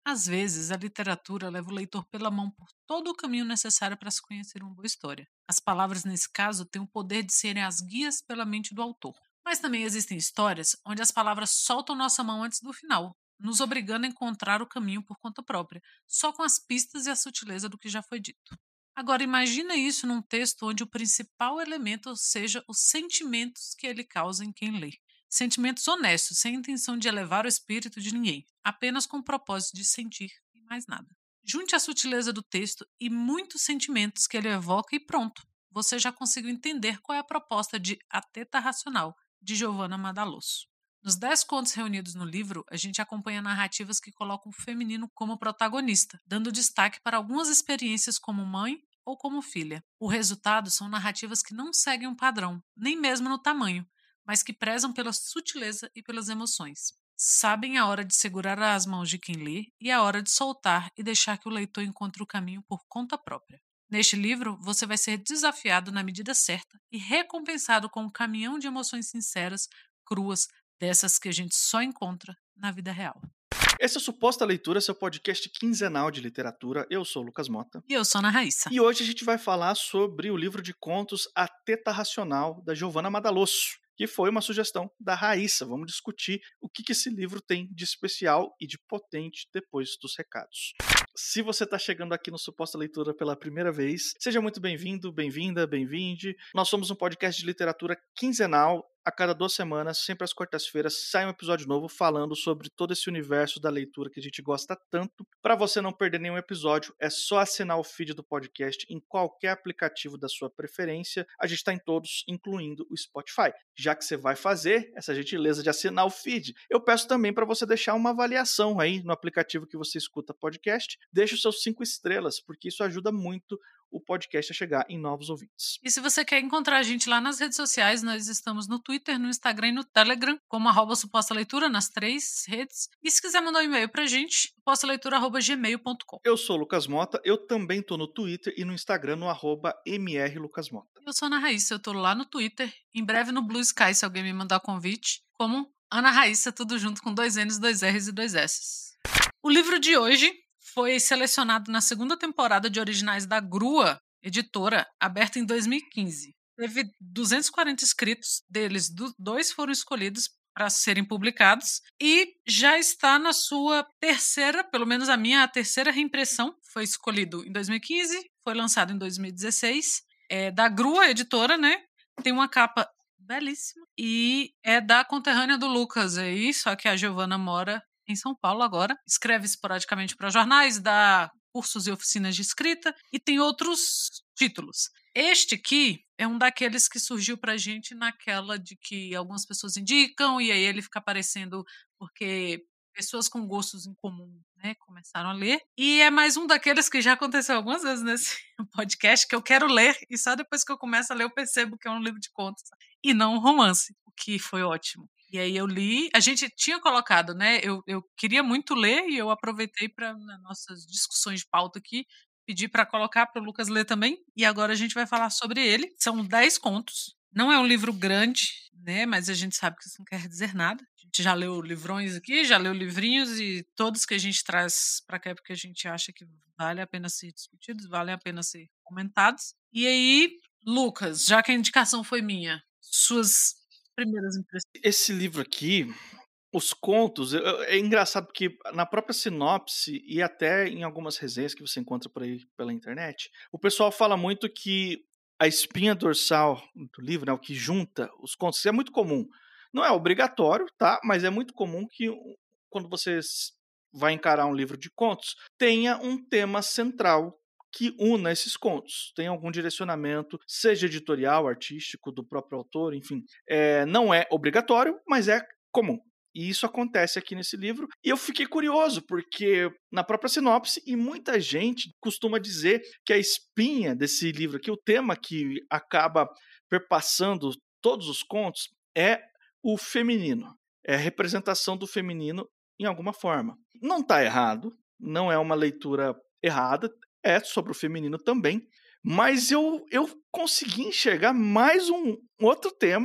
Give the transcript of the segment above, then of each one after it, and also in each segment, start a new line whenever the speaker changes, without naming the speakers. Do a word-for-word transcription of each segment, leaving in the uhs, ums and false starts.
Às vezes, a literatura leva o leitor pela mão por todo o caminho necessário para se conhecer uma boa história. As palavras, nesse caso, têm o poder de serem as guias pela mente do autor. Mas também existem histórias onde as palavras soltam nossa mão antes do final, nos obrigando a encontrar o caminho por conta própria, só com as pistas e a sutileza do que já foi dito. Agora, imagina isso num texto onde o principal elemento seja os sentimentos que ele causa em quem lê. Sentimentos honestos, sem intenção de elevar o espírito de ninguém, apenas com o propósito de sentir e mais nada. Junte a sutileza do texto e muitos sentimentos que ele evoca e pronto, você já conseguiu entender qual é a proposta de A Teta Racional, de Giovanna Madalosso. Nos dez contos reunidos no livro, a gente acompanha narrativas que colocam o feminino como protagonista, dando destaque para algumas experiências como mãe ou como filha. O resultado são narrativas que não seguem um padrão, nem mesmo no tamanho, mas que prezam pela sutileza e pelas emoções. Sabem a hora de segurar as mãos de quem lê e a hora de soltar e deixar que o leitor encontre o caminho por conta própria. Neste livro, você vai ser desafiado na medida certa e recompensado com um caminhão de emoções sinceras, cruas, dessas que a gente só encontra na vida real.
Esse é o Suposta Leitura, seu podcast quinzenal de literatura. Eu sou o Lucas Mota.
E eu sou a Ana Raíssa.
E hoje a gente vai falar sobre o livro de contos A Teta Racional, da Giovanna Madalosso, que foi uma sugestão da Raíssa. Vamos discutir o que esse livro tem de especial e de potente depois dos recados. Se você está chegando aqui no Suposta Leitura pela primeira vez, seja muito bem-vindo, bem-vinda, bem-vinde. Nós somos um podcast de literatura quinzenal. A cada duas semanas, sempre às quartas-feiras, sai um episódio novo falando sobre todo esse universo da leitura que a gente gosta tanto. Para você não perder nenhum episódio, é só assinar o feed do podcast em qualquer aplicativo da sua preferência. A gente está em todos, incluindo o Spotify. Já que você vai fazer essa gentileza de assinar o feed, eu peço também para você deixar uma avaliação aí no aplicativo que você escuta podcast. Deixe os seus cinco estrelas, porque isso ajuda muito o podcast a chegar em novos ouvintes.
E se você quer encontrar a gente lá nas redes sociais, nós estamos no Twitter, no Instagram e no Telegram, como arroba suposta leitura, nas três redes. E se quiser mandar um e-mail pra gente, suposta leitura arroba gmail ponto com.
Eu sou o Lucas Mota, eu também tô no Twitter e no Instagram, no arroba mrlucasmota.
Eu sou a Ana Raíssa, eu tô lá no Twitter, em breve no Blue Sky, se alguém me mandar convite, como Ana Raíssa, tudo junto com dois N's, dois R's e dois S's. O livro de hoje foi selecionado na segunda temporada de Originais da Grua, editora, aberta em dois mil e quinze. Teve duzentos e quarenta inscritos, deles dois foram escolhidos para serem publicados e já está na sua terceira, pelo menos a minha a terceira reimpressão. Foi escolhido em dois mil e quinze, foi lançado em dois mil e dezesseis. É da Grua, editora, né? Tem uma capa belíssima e é da conterrânea do Lucas aí, só que a Giovanna mora em São Paulo agora, escreve esporadicamente para jornais, dá cursos e oficinas de escrita e tem outros títulos. Este aqui é um daqueles que surgiu pra gente naquela de que algumas pessoas indicam e aí ele fica aparecendo porque pessoas com gostos em comum, né, começaram a ler. E é mais um daqueles que já aconteceu algumas vezes nesse podcast que eu quero ler e só depois que eu começo a ler eu percebo que é um livro de contos e não um romance, o que foi ótimo. E aí eu li, a gente tinha colocado, né, eu, eu queria muito ler e eu aproveitei para nas nossas discussões de pauta aqui, pedir para colocar para o Lucas ler também, e agora a gente vai falar sobre ele. São dez contos, não é um livro grande, né, mas a gente sabe que isso não quer dizer nada. A gente já leu livrões aqui, já leu livrinhos e todos que a gente traz para cá é porque a gente acha que vale a pena ser discutidos, vale a pena ser comentados. E aí, Lucas, já que a indicação foi minha, suas primeiras impressões.
Esse livro aqui, os contos, eu- eu- é engraçado porque na própria sinopse e até em algumas resenhas que você encontra por aí pela internet, o pessoal fala muito que a espinha dorsal do livro, né, o que junta os contos, isso é muito comum. Não é obrigatório, tá? Mas é muito comum que um- quando você s- vai encarar um livro de contos, tenha um tema central que una esses contos. Tem algum direcionamento, seja editorial, artístico, do próprio autor, enfim. É, não é obrigatório, mas é comum. E isso acontece aqui nesse livro. E eu fiquei curioso, porque na própria sinopse, e muita gente costuma dizer que a espinha desse livro aqui, o tema que acaba perpassando todos os contos, é o feminino. É a representação do feminino em alguma forma. Não está errado, não é uma leitura errada, é sobre o feminino também, mas eu, eu consegui enxergar mais um outro tema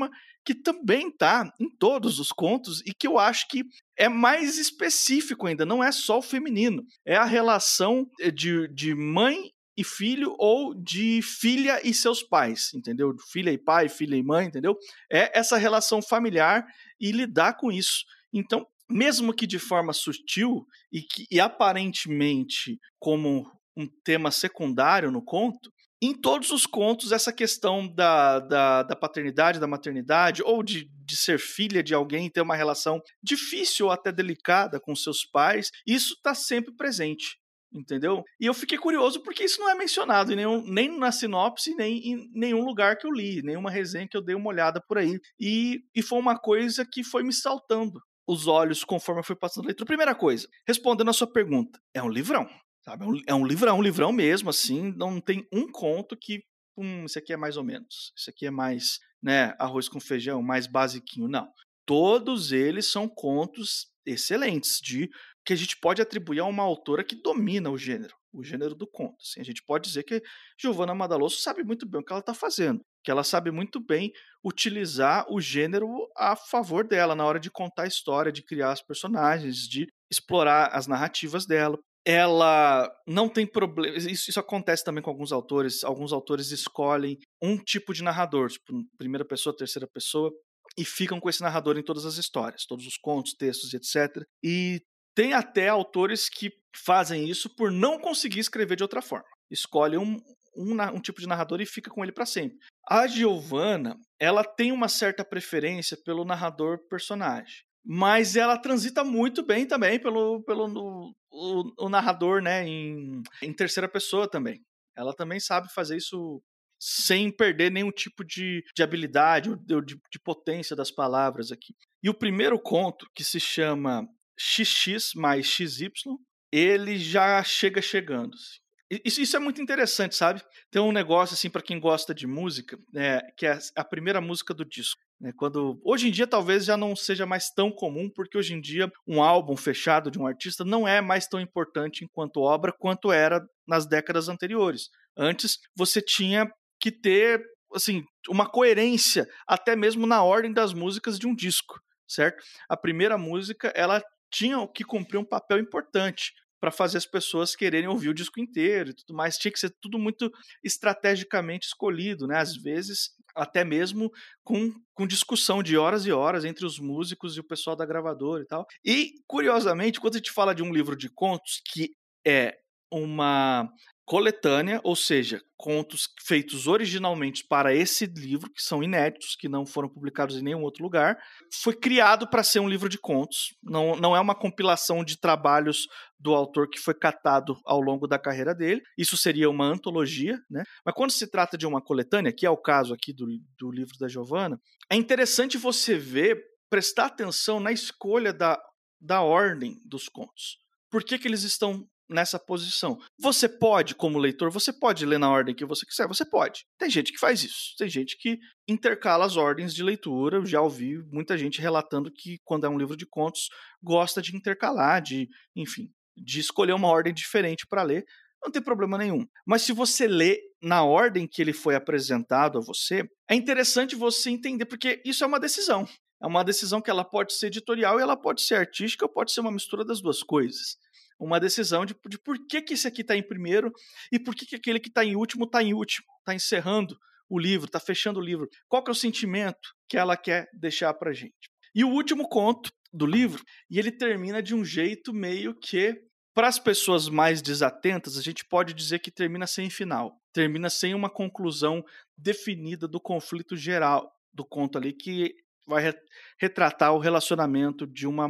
que também tá em todos os contos e que eu acho que é mais específico ainda, não é só o feminino, é a relação de, de mãe e filho ou de filha e seus pais, entendeu? Filha e pai, filha e mãe, entendeu? É essa relação familiar e lidar com isso. Então, mesmo que de forma sutil e, que, e aparentemente como um tema secundário no conto, em todos os contos essa questão da, da, da paternidade, da maternidade, ou de, de ser filha de alguém, ter uma relação difícil ou até delicada com seus pais, isso está sempre presente. Entendeu? E eu fiquei curioso porque isso não é mencionado em nenhum, nem na sinopse, nem em nenhum lugar que eu li, nenhuma resenha que eu dei uma olhada por aí. E, e foi uma coisa que foi me saltando os olhos conforme eu fui passando a leitura. Primeira coisa, respondendo a sua pergunta, é um livrão, sabe? É um, é um livrão, um livrão mesmo, assim, não tem um conto que, hum, isso aqui é mais ou menos, isso aqui é mais, né, arroz com feijão, mais basiquinho, não. Todos eles são contos excelentes, de que a gente pode atribuir a uma autora que domina o gênero, o gênero do conto. Assim, a gente pode dizer que Giovanna Madaloso sabe muito bem o que ela está fazendo, que ela sabe muito bem utilizar o gênero a favor dela na hora de contar a história, de criar os personagens, de explorar as narrativas dela. Ela não tem problema. Isso, isso acontece também com alguns autores. Alguns autores escolhem um tipo de narrador, tipo, primeira pessoa, terceira pessoa, e ficam com esse narrador em todas as histórias, todos os contos, textos, etcétera. E tem até autores que fazem isso por não conseguir escrever de outra forma. Escolhe um, um, um tipo de narrador e fica com ele para sempre. A Giovanna, ela tem uma certa preferência pelo narrador personagem, mas ela transita muito bem também pelo, pelo no, o, o narrador, né, em, em terceira pessoa também. Ela também sabe fazer isso sem perder nenhum tipo de, de habilidade ou de, de potência das palavras aqui. E o primeiro conto, que se chama X X mais X Y, ele já chega chegando. Isso, isso é muito interessante, sabe? Tem um negócio, assim, para quem gosta de música, é, que é a primeira música do disco. Né? Quando, hoje em dia talvez já não seja mais tão comum, porque hoje em dia um álbum fechado de um artista não é mais tão importante enquanto obra quanto era nas décadas anteriores. Antes você tinha que ter, assim, uma coerência até mesmo na ordem das músicas de um disco, certo? A primeira música, ela tinha que cumprir um papel importante para fazer as pessoas quererem ouvir o disco inteiro e tudo mais. Tinha que ser tudo muito estrategicamente escolhido, né? Às vezes, até mesmo com, com discussão de horas e horas entre os músicos e o pessoal da gravadora e tal. E, curiosamente, quando a gente fala de um livro de contos que é uma coletânea, ou seja, contos feitos originalmente para esse livro, que são inéditos, que não foram publicados em nenhum outro lugar, foi criado para ser um livro de contos, não, não é uma compilação de trabalhos do autor que foi catado ao longo da carreira dele, isso seria uma antologia, né? Mas quando se trata de uma coletânea, que é o caso aqui do, do livro da Giovanna, é interessante você ver, prestar atenção na escolha da, da ordem dos contos. Por que que eles estão nessa posição? Você pode, como leitor, você pode ler na ordem que você quiser, você pode. Tem gente que faz isso, tem gente que intercala as ordens de leitura. Eu já ouvi muita gente relatando que quando é um livro de contos, gosta de intercalar, de, enfim, de escolher uma ordem diferente para ler, não tem problema nenhum. Mas se você lê na ordem que ele foi apresentado a você, é interessante você entender, porque isso é uma decisão. É uma decisão que ela pode ser editorial e ela pode ser artística, ou pode ser uma mistura das duas coisas. Uma decisão de, de por que, que esse aqui está em primeiro e por que, que aquele que está em último está em último, está encerrando o livro, está fechando o livro. Qual que é o sentimento que ela quer deixar para a gente? E o último conto do livro, e ele termina de um jeito meio que, para as pessoas mais desatentas, a gente pode dizer que termina sem final, termina sem uma conclusão definida do conflito geral do conto ali, que vai retratar o relacionamento de uma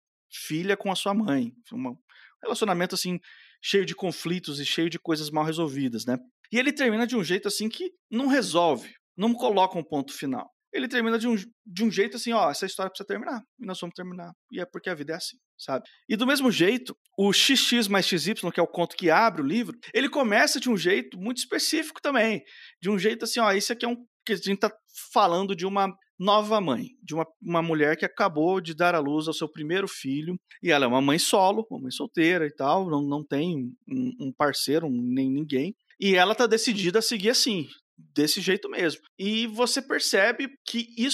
filha com a sua mãe, uma relacionamento, assim, cheio de conflitos e cheio de coisas mal resolvidas, né? E ele termina de um jeito, assim, que não resolve, não coloca um ponto final. Ele termina de um, de um jeito assim, ó, essa história precisa terminar, e nós vamos terminar. E é porque a vida é assim, sabe? E do mesmo jeito, o X X mais X Y, que é o conto que abre o livro, ele começa de um jeito muito específico também. De um jeito assim, ó, isso aqui é um... que a gente tá falando de uma nova mãe, de uma, uma mulher que acabou de dar à luz ao seu primeiro filho, e ela é uma mãe solo, uma mãe solteira e tal, não, não tem um, um parceiro, nem ninguém, e ela tá decidida a seguir assim, desse jeito mesmo. E você percebe que isso é um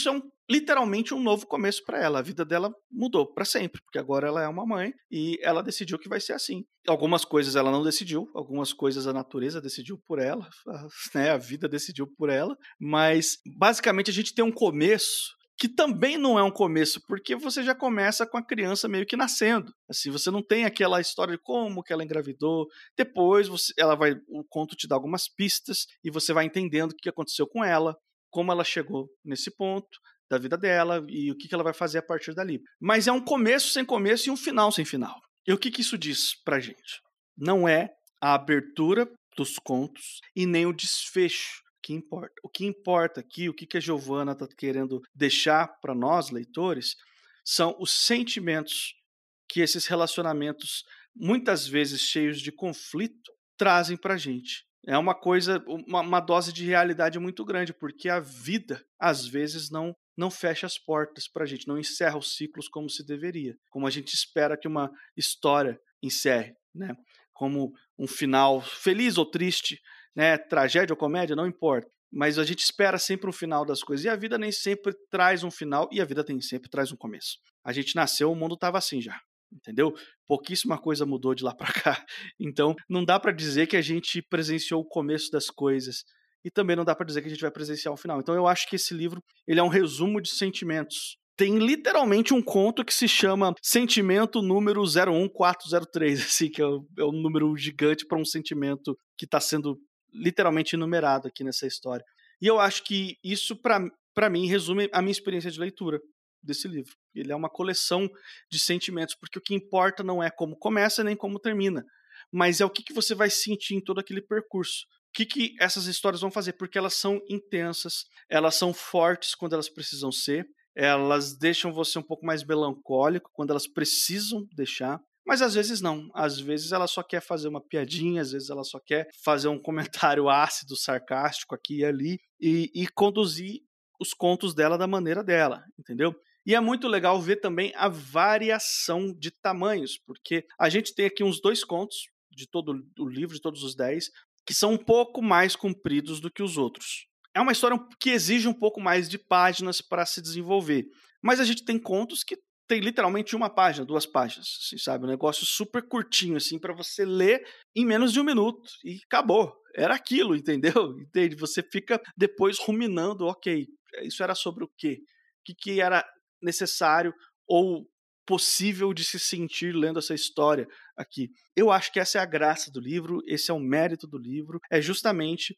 literalmente um novo começo para ela. A vida dela mudou para sempre, porque agora ela é uma mãe e ela decidiu que vai ser assim. Algumas coisas ela não decidiu, algumas coisas a natureza decidiu por ela, né? A vida decidiu por ela, mas basicamente a gente tem um começo que também não é um começo, porque você já começa com a criança meio que nascendo. Assim, você não tem aquela história de como que ela engravidou. Depois você, ela vai, o conto te dá algumas pistas e você vai entendendo o que aconteceu com ela, como ela chegou nesse ponto da vida dela e o que ela vai fazer a partir dali. Mas é um começo sem começo e um final sem final. E o que, que isso diz pra gente? Não é a abertura dos contos e nem o desfecho que importa. O que importa aqui, o que, que a Giovanna está querendo deixar para nós, leitores, são os sentimentos que esses relacionamentos, muitas vezes cheios de conflito, trazem para a gente. É uma coisa, uma, uma dose de realidade muito grande, porque a vida, às vezes, não, não fecha as portas para a gente, não encerra os ciclos como se deveria, como a gente espera que uma história encerre, né? Como um final feliz ou triste, né? Tragédia ou comédia, não importa. Mas a gente espera sempre um final das coisas. E a vida nem sempre traz um final, e a vida nem sempre traz um começo. A gente nasceu, o mundo estava assim já. Entendeu? Pouquíssima coisa mudou de lá para cá. Então, não dá para dizer que a gente presenciou o começo das coisas. E também não dá para dizer que a gente vai presenciar o final. Então, eu acho que esse livro ele é um resumo de sentimentos. Tem literalmente um conto que se chama Sentimento número zero um quatro zero três, assim, que é, o, é um número gigante para um sentimento que está sendo literalmente enumerado aqui nessa história. E eu acho que isso, para mim, resume a minha experiência de leitura desse livro. Ele é uma coleção de sentimentos, porque o que importa não é como começa nem como termina, mas é o que, que você vai sentir em todo aquele percurso. O que, que essas histórias vão fazer? Porque elas são intensas, elas são fortes quando elas precisam ser, elas deixam você um pouco mais melancólico quando elas precisam deixar, mas às vezes não. Às vezes ela só quer fazer uma piadinha, às vezes ela só quer fazer um comentário ácido, sarcástico aqui e ali e, e conduzir os contos dela da maneira dela, entendeu? E é muito legal ver também a variação de tamanhos, porque a gente tem aqui uns dois contos de todo o livro, de todos os dez, que são um pouco mais compridos do que os outros. É uma história que exige um pouco mais de páginas para se desenvolver. Mas a gente tem contos que tem literalmente uma página, duas páginas, assim, sabe? Um negócio super curtinho, assim, para você ler em menos de um minuto. E acabou. Era aquilo, entendeu? Entende? Você fica depois ruminando, ok, isso era sobre o quê? O que, que era necessário ou possível de se sentir lendo essa história aqui? Eu acho que essa é a graça do livro, esse é o mérito do livro, é justamente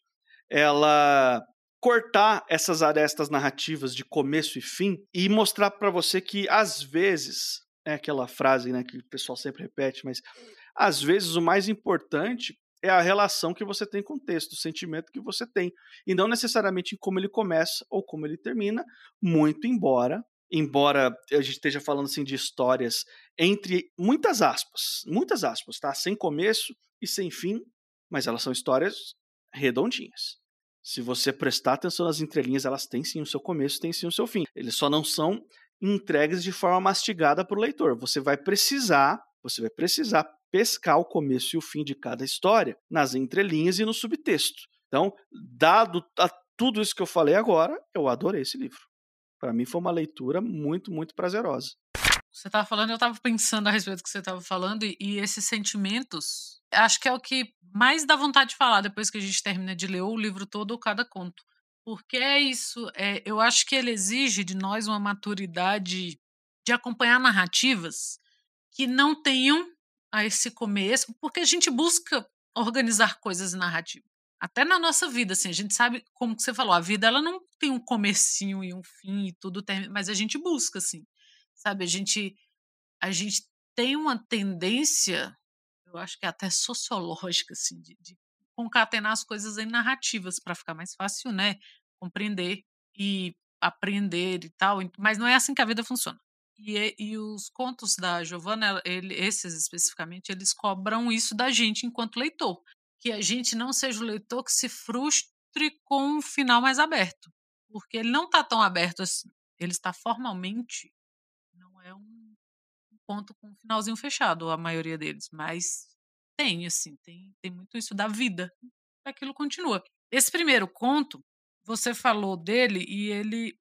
ela cortar essas arestas narrativas de começo e fim e mostrar para você que às vezes, é aquela frase, né, que o pessoal sempre repete, mas às vezes o mais importante é a relação que você tem com o texto, o sentimento que você tem, e não necessariamente em como ele começa ou como ele termina, muito embora embora a gente esteja falando assim de histórias entre muitas aspas, muitas aspas, tá? Sem começo e sem fim, mas elas são histórias redondinhas. Se você prestar atenção nas entrelinhas, elas têm sim o seu começo, têm sim o seu fim. Eles só não são entregues de forma mastigada para o leitor. Você vai precisar, você vai precisar pescar o começo e o fim de cada história nas entrelinhas e no subtexto. Então, dado a tudo isso que eu falei agora, eu adorei esse livro. Para mim foi uma leitura muito, muito prazerosa.
Você estava falando, eu estava pensando a respeito do que você estava falando, e, e esses sentimentos, acho que é o que mais dá vontade de falar depois que a gente termina de ler o livro todo ou cada conto. Porque é isso, é, eu acho que ele exige de nós uma maturidade de acompanhar narrativas que não tenham a esse começo, porque a gente busca organizar coisas narrativas. Até na nossa vida, assim, a gente sabe, como que você falou, a vida ela não tem um comecinho e um fim e tudo termina, mas a gente busca, assim, sabe? A gente, a gente tem uma tendência, eu acho que é até sociológica, assim, de, de concatenar as coisas em narrativas para ficar mais fácil, né? Compreender e aprender e tal, mas não é assim que a vida funciona. E, é- e os contos da Giovanna, ele, esses especificamente, eles cobram isso da gente enquanto leitor. Que a gente não seja o leitor que se frustre com um final mais aberto. Porque ele não está tão aberto assim. Ele está formalmente, não é um um conto com um finalzinho fechado, a maioria deles. Mas tem, assim, tem, tem muito isso da vida. Aquilo continua. Esse primeiro conto, você falou dele e ele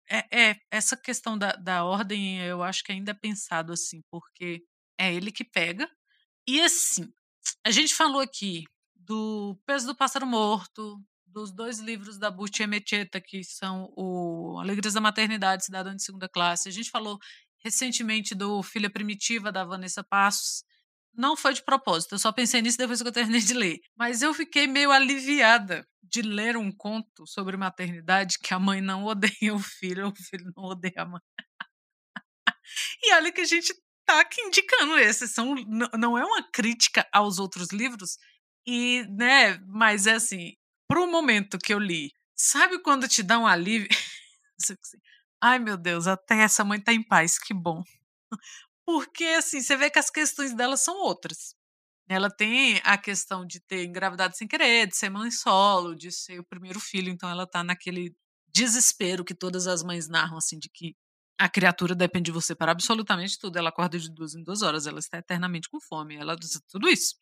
É, é, essa questão da, da ordem eu acho que ainda é pensado assim, porque é ele que pega. E assim, a gente falou aqui do Peso do Pássaro Morto, dos dois livros da Butti Emecheta, que são o Alegrias da Maternidade, Cidadã de Segunda Classe. A gente falou recentemente do Filha Primitiva, da Vanessa Passos. Não foi de propósito, eu só pensei nisso depois que eu terminei de ler. Mas eu fiquei meio aliviada de ler um conto sobre maternidade que a mãe não odeia o filho, o filho não odeia a mãe. E olha que a gente tá aqui indicando esses, são, n- não é uma crítica aos outros livros, e, né, mas é assim, pro momento que eu li, sabe quando te dá um alívio? Você fica assim, ai meu Deus, até essa mãe tá em paz, que bom. Porque assim, você vê que as questões dela são outras. Ela tem a questão de ter engravidado sem querer, de ser mãe solo, de ser o primeiro filho, então ela tá naquele desespero que todas as mães narram, assim, de que a criatura depende de você para absolutamente tudo. Ela acorda de duas em duas horas, ela está eternamente com fome, ela diz tudo isso.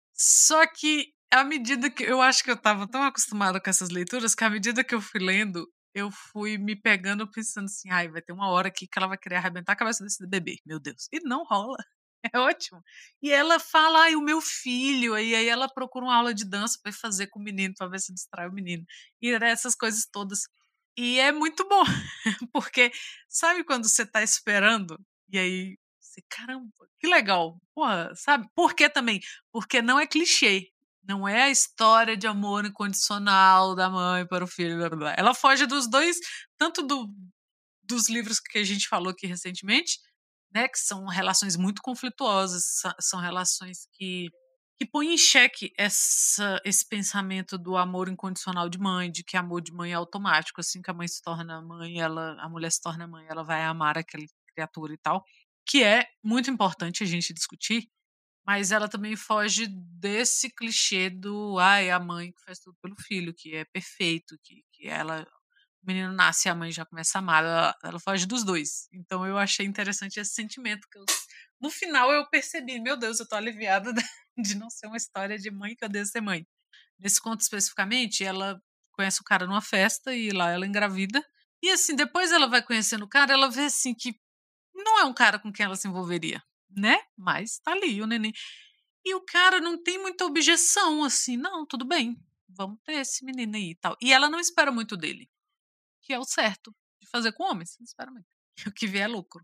Só que à medida que eu acho que eu estava tão acostumada com essas leituras que à medida que eu fui lendo, eu fui me pegando pensando assim, ai, vai ter uma hora aqui que ela vai querer arrebentar a cabeça desse bebê, meu Deus. E não rola. É ótimo. E ela fala, ai, o meu filho. E aí ela procura uma aula de dança para fazer com o menino, para ver se distrai o menino. E essas coisas todas. E é muito bom, porque sabe quando você tá esperando e aí você, caramba, que legal. Porra, sabe? Por que também? Porque não é clichê. Não é a história de amor incondicional da mãe para o filho. Blá, blá, blá. Ela foge dos dois, tanto do, dos livros que a gente falou aqui recentemente, né, que são relações muito conflituosas, sa- são relações que que põem em xeque essa, esse pensamento do amor incondicional de mãe, de que amor de mãe é automático, assim que a mãe se torna mãe, ela, a mulher se torna mãe, ela vai amar aquela criatura e tal, que é muito importante a gente discutir, mas ela também foge desse clichê do ai, a mãe que faz tudo pelo filho, que é perfeito, que, que ela o menino nasce e a mãe já começa a amar, ela, ela foge dos dois. Então eu achei interessante esse sentimento. Que eu, no final eu percebi, meu Deus, eu tô aliviada de não ser uma história de mãe que eu devo ser mãe. Nesse conto especificamente, ela conhece o cara numa festa e lá ela engravida. E assim, depois ela vai conhecendo o cara, ela vê assim que não é um cara com quem ela se envolveria, né? Mas tá ali o neném. E o cara não tem muita objeção, assim, não, tudo bem, vamos ter esse menino aí e tal. E ela não espera muito dele, que é o certo de fazer com homens, sinceramente. O que vier é lucro.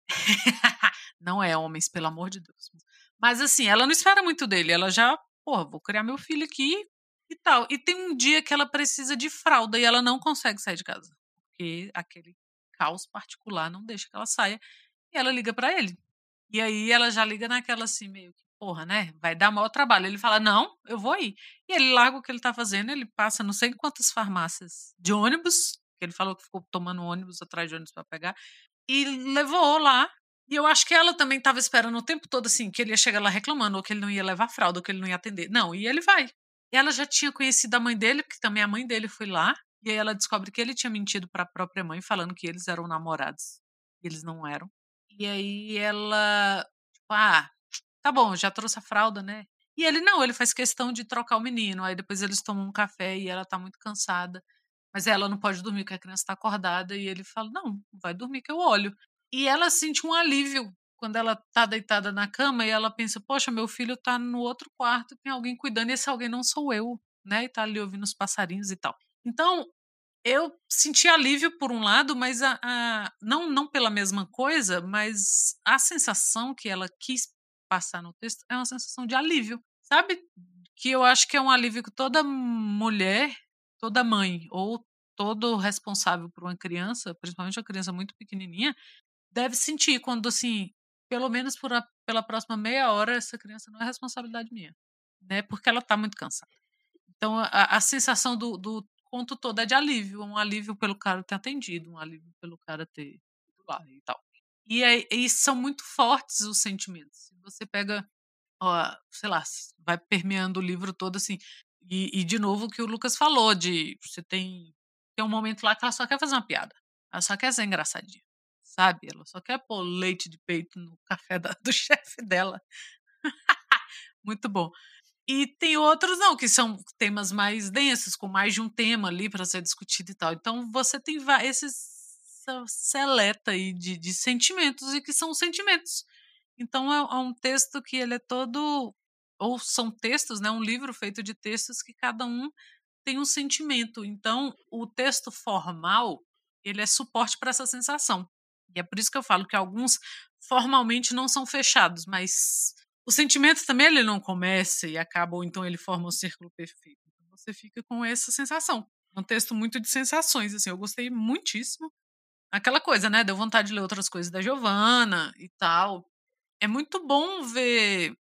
Não é homens, pelo amor de Deus. Mas assim, ela não espera muito dele, ela já, porra, vou criar meu filho aqui e tal. E tem um dia que ela precisa de fralda e ela não consegue sair de casa, porque aquele caos particular não deixa que ela saia. E ela liga pra ele. E aí ela já liga naquela assim, meio que, porra, né? Vai dar maior trabalho. Ele fala, não, eu vou ir. E ele larga o que ele tá fazendo, ele passa não sei quantas farmácias de ônibus, que ele falou que ficou tomando ônibus atrás de ônibus pra pegar, e levou lá. E eu acho que ela também tava esperando o tempo todo assim, que ele ia chegar lá reclamando, ou que ele não ia levar fralda, ou que ele não ia atender. Não, e ele vai. E ela já tinha conhecido a mãe dele, porque também a mãe dele foi lá, e aí ela descobre que ele tinha mentido para a própria mãe, falando que eles eram namorados. E eles não eram. E aí ela, tipo, ah, tá bom, já trouxe a fralda, né? E ele não, ele faz questão de trocar o menino. Aí depois eles tomam um café e ela tá muito cansada. Mas ela não pode dormir porque a criança tá acordada. E ele fala: não, vai dormir que eu olho. E ela sente um alívio quando ela tá deitada na cama e ela pensa: poxa, meu filho tá no outro quarto, tem alguém cuidando, e esse alguém não sou eu, né? E tá ali ouvindo os passarinhos e tal. Então, eu senti alívio por um lado, mas a, a- não, não pela mesma coisa, mas a sensação que ela quis passar no texto é uma sensação de alívio, sabe? Que eu acho que é um alívio que toda mulher, toda mãe ou todo responsável por uma criança, principalmente uma criança muito pequenininha, deve sentir quando, assim, pelo menos por a- pela próxima meia hora, essa criança não é responsabilidade minha, né? Porque ela tá muito cansada. Então, a, a sensação do, do conto todo é de alívio, um alívio pelo cara ter atendido, um alívio pelo cara ter ido lá e tal. E, é, e são muito fortes os sentimentos. Se você pega, ó, sei lá, s- vai permeando o livro todo assim. E, e de novo o que o Lucas falou, de você tem, tem um momento lá que ela só quer fazer uma piada. Ela só quer ser engraçadinha, sabe? Ela só quer pôr leite de peito no café da- do chefe dela. Muito bom. E tem outros não, que são temas mais densos, com mais de um tema ali para ser discutido e tal. Então você tem va esses essa seleta aí de, de sentimentos, e que são sentimentos. Então é, é um texto que ele é todo, ou são textos, né, um livro feito de textos que cada um tem um sentimento. Então o texto formal, ele é suporte para essa sensação. E é por isso que eu falo que alguns formalmente não são fechados, mas o sentimento também ele não começa e acaba, ou então ele forma um círculo perfeito. Então você fica com essa sensação. É um texto muito de sensações, assim, eu gostei muitíssimo. Aquela coisa, né, deu vontade de ler outras coisas da Giovanna e tal. É muito bom ver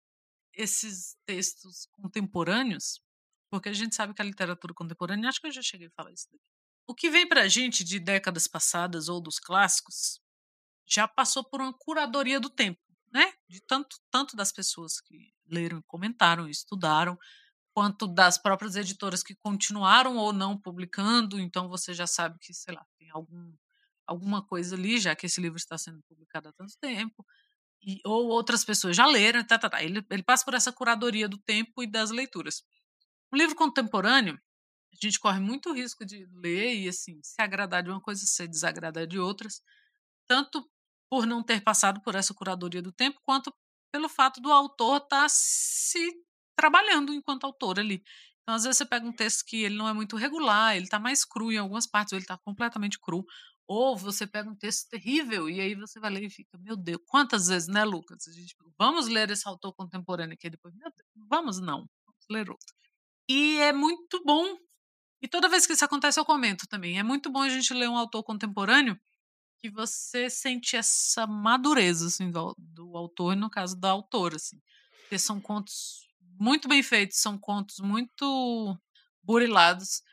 esses textos contemporâneos, porque a gente sabe que a literatura contemporânea, acho que eu já cheguei a falar isso daqui. O que vem pra gente de décadas passadas ou dos clássicos já passou por uma curadoria do tempo, né? De tanto, tanto das pessoas que leram, comentaram, estudaram, quanto das próprias editoras que continuaram ou não publicando. Então você já sabe que, sei lá, tem algum, alguma coisa ali, já que esse livro está sendo publicado há tanto tempo. E, ou outras pessoas já leram, tá, tá, tá. Ele, ele passa por essa curadoria do tempo e das leituras. Um livro contemporâneo, a gente corre muito risco de ler e, assim, se agradar de uma coisa, se desagradar de outras, tanto por não ter passado por essa curadoria do tempo, quanto pelo fato do autor estar se trabalhando enquanto autor ali. Então, às vezes, você pega um texto que ele não é muito regular, ele está mais cru em algumas partes, ou ele está completamente cru, ou você pega um texto terrível e aí você vai ler e fica, meu Deus, quantas vezes, né, Lucas? A gente, vamos ler esse autor contemporâneo aqui depois. Meu Deus, vamos não, vamos ler outro. E é muito bom, e toda vez que isso acontece eu comento também, é muito bom a gente ler um autor contemporâneo que você sente essa madureza, assim, do, do autor, e no caso da autora, assim. Porque são contos muito bem feitos, são contos muito burilados.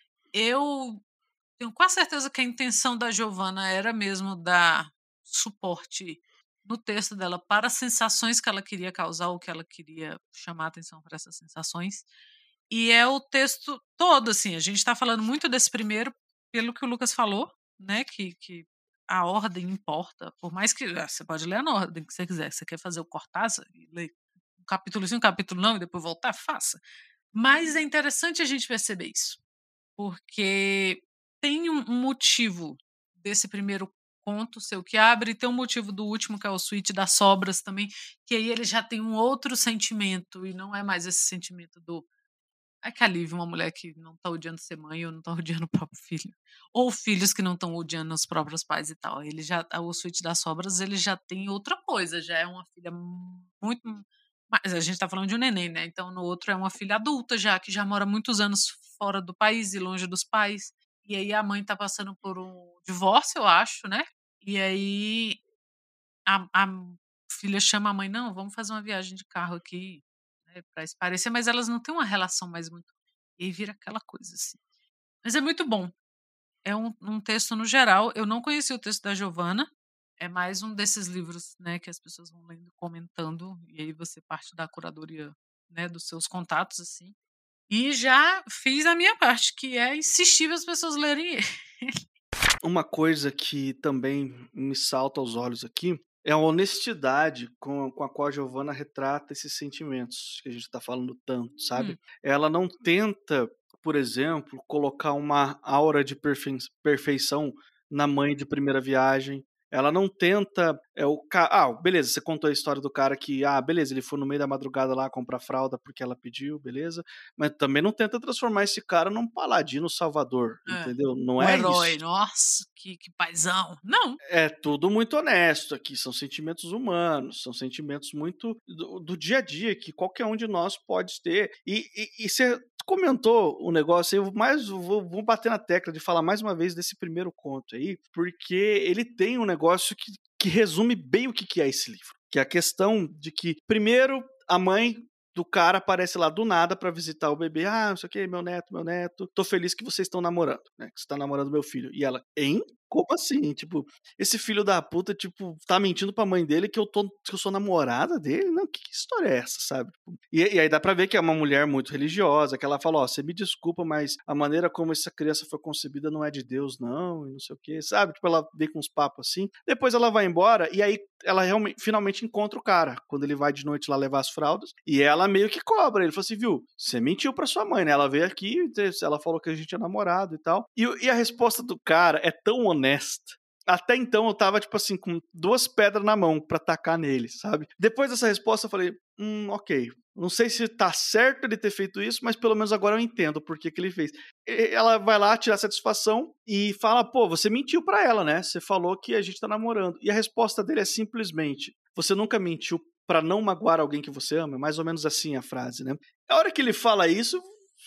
Eu tenho quase certeza que a intenção da Giovanna era mesmo dar suporte no texto dela para as sensações que ela queria causar, ou que ela queria chamar a atenção para essas sensações. E é o texto todo, assim, a gente está falando muito desse primeiro, pelo que o Lucas falou, né, que, que a ordem importa, por mais que ah, você pode ler na ordem que você quiser, você quer fazer o Cortázar e ler um capítulo sim, um capítulo não, e depois voltar, faça. Mas é interessante a gente perceber isso, porque tem um um motivo desse primeiro conto seu que abre, e tem um motivo do último, que é o Suíte das Sobras também, que aí ele já tem um outro sentimento, e não é mais esse sentimento do ai, que alívio uma mulher que não tá odiando ser mãe ou não tá odiando o próprio filho. Ou filhos que não estão odiando os próprios pais e tal. Ele já, o Suíte das Sobras, ele já tem outra coisa, já é uma filha muito. Mas a gente tá falando de um neném, né? Então no outro é uma filha adulta já, que já mora muitos anos fora do país e longe dos pais. E aí a mãe tá passando por um divórcio, eu acho, né? E aí a, a filha chama a mãe, não, vamos fazer uma viagem de carro aqui, né, pra se parecer, mas elas não têm uma relação mais muito. E aí vira aquela coisa assim. Mas é muito bom. É um, um texto no geral. Eu não conheci o texto da Giovanna. É mais um desses livros, né, que as pessoas vão lendo, comentando, e aí você parte da curadoria, né, dos seus contatos, assim. E já fiz a minha parte, que é insistir as pessoas lerem ele.
Uma coisa que também me salta aos olhos aqui é a honestidade com, com a qual a Giovanna retrata esses sentimentos que a gente está falando tanto, sabe?
Hum.
Ela não tenta, por exemplo, colocar uma aura de perfe- perfeição na mãe de primeira viagem. Ela não tenta. É, o ca... Ah, beleza, você contou a história do cara que, ah, beleza, ele foi no meio da madrugada lá comprar fralda porque ela pediu, beleza. Mas também não tenta transformar esse cara num paladino salvador,
É.
entendeu? Não
Um
é
herói,
isso.
nossa, que, que paizão. Não.
É tudo muito honesto aqui, são sentimentos humanos, são sentimentos muito do, do dia a dia que qualquer um de nós pode ter. E, e, e você comentou o negócio, eu mais vou, vou bater na tecla de falar mais uma vez desse primeiro conto aí, porque ele tem um negócio que, que resume bem o que, que é esse livro. Que é a questão de que, primeiro, a mãe do cara aparece lá do nada pra visitar o bebê. Ah, não sei o que, meu neto, meu neto. Tô feliz que vocês estão namorando, né? Que você tá namorando meu filho. E ela, hein? Como assim? Tipo, esse filho da puta, tipo, tá mentindo pra mãe dele que eu, tô, que eu sou namorada dele? Não, que, que história é essa, sabe? E, e aí dá pra ver que é uma mulher muito religiosa, que ela fala, ó, você me desculpa, mas a maneira como essa criança foi concebida não é de Deus, não, e não sei o que, sabe? Tipo, ela vem com uns papos assim. Depois ela vai embora, e aí ela realmente, finalmente encontra o cara, quando ele vai de noite lá levar as fraldas, e ela meio que cobra. Ele falou assim, viu, você mentiu pra sua mãe, né? Ela veio aqui, ela falou que a gente é namorado e tal. E, e a resposta do cara é tão honesta, até então eu tava, tipo assim, com duas pedras na mão pra tacar nele, sabe? Depois dessa resposta eu falei, hum, ok. Não sei se tá certo ele ter feito isso, mas pelo menos agora eu entendo por que que ele fez. E ela vai lá tirar satisfação e fala, pô, você mentiu pra ela, né? Você falou que a gente tá namorando. E a resposta dele é simplesmente, você nunca mentiu pra não magoar alguém que você ama? É mais ou menos assim a frase, né? A hora que ele fala isso,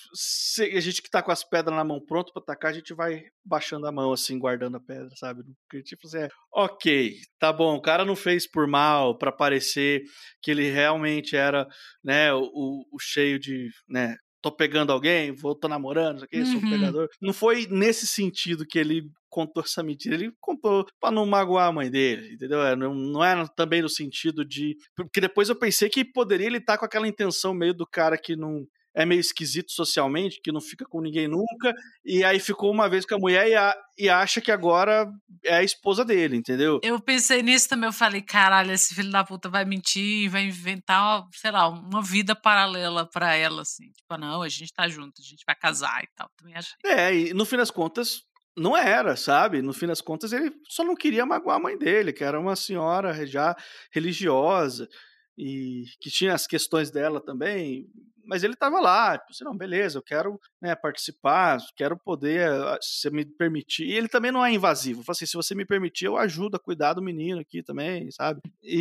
se a gente que tá com as pedras na mão pronto pra atacar, a gente vai baixando a mão assim, guardando a pedra, sabe? Porque tipo assim, é, ok, tá bom, o cara não fez por mal, pra parecer que ele realmente era, né, o, o cheio de, né, tô pegando alguém, vou, tô namorando, isso aqui, sou um
Uhum.
pegador. Não foi nesse sentido que ele contou essa mentira, ele contou pra não magoar a mãe dele, entendeu? É, Não, não era também no sentido de... Porque depois eu pensei que poderia ele estar com aquela intenção meio do cara que não... É meio esquisito socialmente, que não fica com ninguém nunca, e aí ficou uma vez com a mulher e, a- e acha que agora é a esposa dele, entendeu?
Eu pensei nisso também, eu falei, caralho, esse filho da puta vai mentir, vai inventar, sei lá, uma vida paralela pra ela, assim. Tipo, não, a gente tá junto, a gente vai casar e tal. Também achei.
É, e no fim das contas, não era, sabe? No fim das contas, ele só não queria magoar a mãe dele, que era uma senhora já religiosa e que tinha as questões dela também. Mas ele estava lá, tipo assim, não, beleza, eu quero, né, participar, quero poder, ah, se você me permitir. E ele também não é invasivo. Fala assim, se você me permitir, eu ajudo a cuidar do menino aqui também, sabe?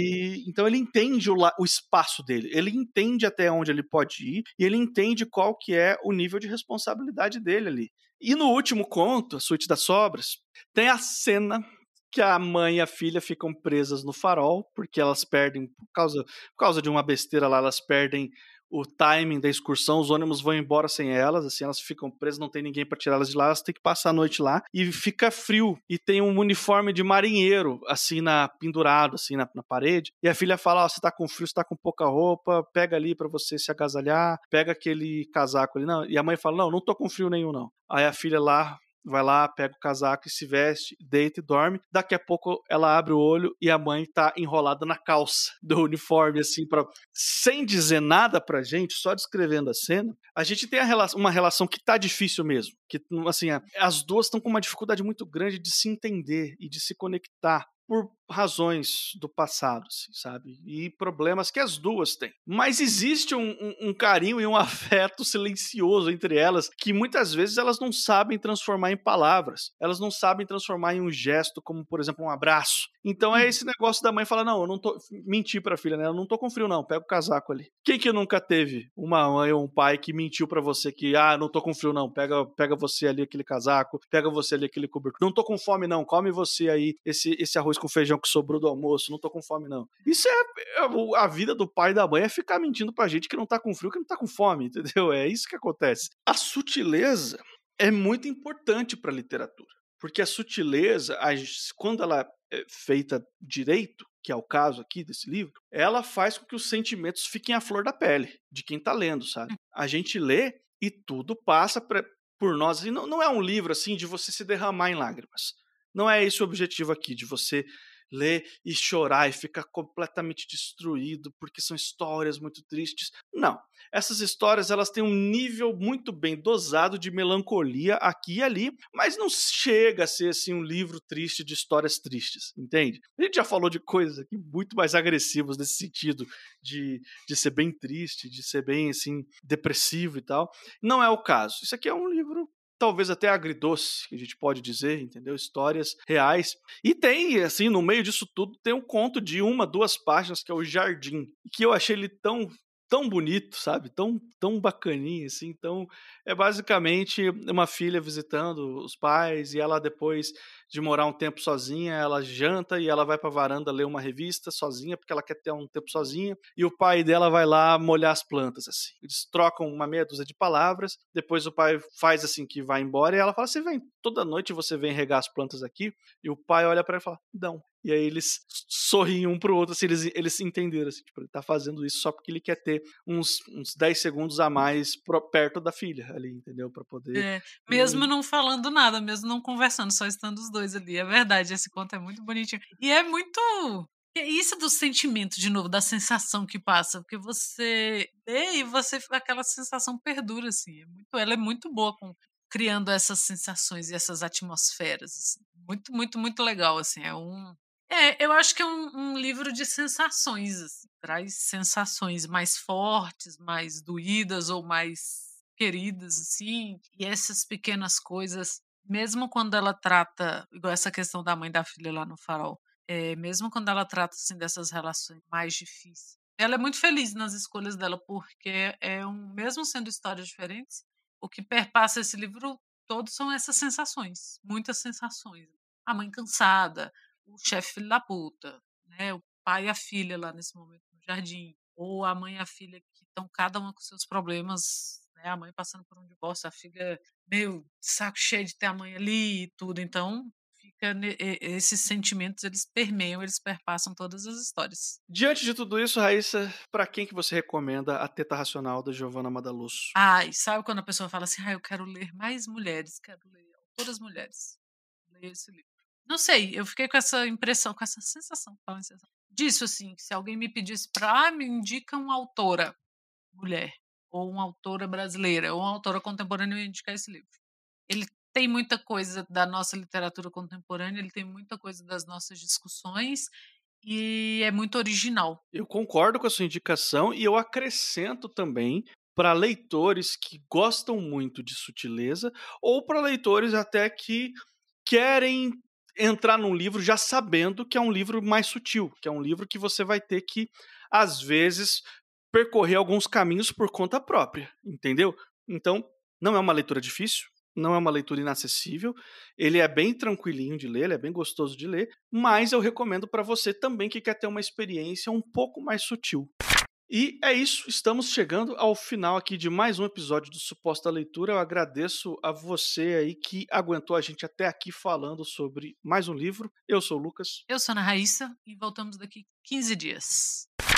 E então ele entende o, la- o espaço dele, ele entende até onde ele pode ir e ele entende qual que é o nível de responsabilidade dele ali. E no último conto, A Suíte das Sobras, tem a cena que a mãe e a filha ficam presas no farol, porque elas perdem, por causa, por causa de uma besteira lá, elas perdem o timing da excursão, os ônibus vão embora sem elas, assim, elas ficam presas, não tem ninguém para tirá-las de lá, elas têm que passar a noite lá, e fica frio, e tem um uniforme de marinheiro, assim, na, pendurado, assim, na, na parede, e a filha fala, ó, oh, você tá com frio, você tá com pouca roupa, pega ali para você se agasalhar, pega aquele casaco ali, não, e a mãe fala, não, não tô com frio nenhum, não. Aí a filha lá vai lá, pega o casaco e se veste, deita e dorme. Daqui a pouco ela abre o olho e a mãe tá enrolada na calça do uniforme, assim, pra... sem dizer nada pra gente, só descrevendo a cena. A gente tem a relação, uma relação que tá difícil mesmo. Que, assim, as duas estão com uma dificuldade muito grande de se entender e de se conectar por razões do passado, assim, sabe? E problemas que as duas têm. Mas existe um, um, um carinho e um afeto silencioso entre elas que muitas vezes elas não sabem transformar em palavras. Elas não sabem transformar em um gesto, como, por exemplo, um abraço. Então é esse negócio da mãe falar, não, eu não tô... Mentir pra filha, né? Eu não tô com frio, não. Pega o casaco ali. Quem que nunca teve uma mãe ou um pai que mentiu pra você que, ah, não tô com frio, não. Pega, pega você ali aquele casaco, pega você ali aquele cobertor. Não tô com fome, não. Come você aí esse, esse arroz com feijão que sobrou do almoço, não tô com fome, não. Isso é, é a vida do pai e da mãe, é ficar mentindo pra gente que não tá com frio, que não tá com fome, entendeu? É isso que acontece. A sutileza é muito importante pra literatura, porque a sutileza, a gente, quando ela é feita direito, que é o caso aqui desse livro, ela faz com que os sentimentos fiquem à flor da pele de quem tá lendo, sabe? A gente lê e tudo passa pra, por nós. E não, não é um livro assim de você se derramar em lágrimas. Não é esse o objetivo aqui, de você ler e chorar e ficar completamente destruído porque são histórias muito tristes. Não. Essas histórias elas têm um nível muito bem dosado de melancolia aqui e ali, mas não chega a ser assim um livro triste de histórias tristes, entende? A gente já falou de coisas aqui muito mais agressivas nesse sentido de, de ser bem triste, de ser bem assim depressivo e tal. Não é o caso. Isso aqui é um livro talvez até agridoce, que a gente pode dizer, entendeu? Histórias reais. E tem, assim, no meio disso tudo, tem um conto de uma, duas páginas, que é o Jardim, que eu achei ele tão tão bonito, sabe? Tão, tão bacaninho, assim. Então, é basicamente uma filha visitando os pais e ela, depois de morar um tempo sozinha, ela janta e ela vai pra varanda ler uma revista sozinha, porque ela quer ter um tempo sozinha, e o pai dela vai lá molhar as plantas, assim. Eles trocam uma meia dúzia de palavras, depois o pai faz assim que vai embora, e ela fala, você vem, toda noite você vem regar as plantas aqui? E o pai olha pra ela e fala, não. E aí eles sorriem um pro outro, assim, eles, eles entenderam, assim, tipo, ele tá fazendo isso só porque ele quer ter uns, uns dez segundos a mais pro, perto da filha ali, entendeu? Pra poder...
É, mesmo
Hum,
não falando nada, mesmo não conversando, só estando os dois ali. É verdade, esse conto é muito bonitinho. E é muito. É isso do sentimento, de novo, da sensação que passa, porque você lê e você aquela sensação perdura, assim. É muito, ela é muito boa com criando essas sensações e essas atmosferas, assim. Muito, muito, muito legal, assim, é um é, eu acho que é um um livro de sensações, assim, traz sensações mais fortes, mais doídas ou mais queridas, assim, e essas pequenas coisas, mesmo quando ela trata igual essa questão da mãe e da filha lá no Farol, eh, mesmo quando ela trata, assim, dessas relações mais difíceis, ela é muito feliz nas escolhas dela, porque é um mesmo sendo histórias diferentes, o que perpassa esse livro todo são essas sensações, muitas sensações. A mãe cansada, o chefe filho da puta, né, o pai e a filha lá nesse momento no jardim, ou a mãe e a filha que estão cada uma com seus problemas, né, a mãe passando por um divórcio, a filha meio de saco cheio de ter a mãe ali e tudo, então fica ne e esses sentimentos eles permeiam, eles perpassam todas as histórias.
Diante de tudo isso, Raíssa, pra quem que você recomenda A Teta Racional, da Giovanna Madaloso?
Ai, sabe quando a pessoa fala assim: "Ai, eu quero ler mais mulheres, quero ler autoras mulheres". Leia esse livro. Não sei, eu fiquei com essa impressão, com essa sensação, falando sensação, disso, assim, se alguém me pedisse pra: "Ah, me indica uma autora mulher, ou uma autora brasileira, ou uma autora contemporânea", eu ia indicar esse livro. Ele tem muita coisa da nossa literatura contemporânea, ele tem muita coisa das nossas discussões, e é muito original.
Eu concordo com a sua indicação e eu acrescento também para leitores que gostam muito de sutileza ou para leitores até que querem entrar num livro já sabendo que é um livro mais sutil, que é um livro que você vai ter que, às vezes, percorrer alguns caminhos por conta própria, entendeu? Então, não é uma leitura difícil, não é uma leitura inacessível, ele é bem tranquilinho de ler, ele é bem gostoso de ler, mas eu recomendo para você também que quer ter uma experiência um pouco mais sutil. E é isso, estamos chegando ao final aqui de mais um episódio do Suposta Leitura. Eu agradeço a você aí que aguentou a gente até aqui falando sobre mais um livro. Eu sou o Lucas.
Eu sou a Ana Raíssa e voltamos daqui quinze dias.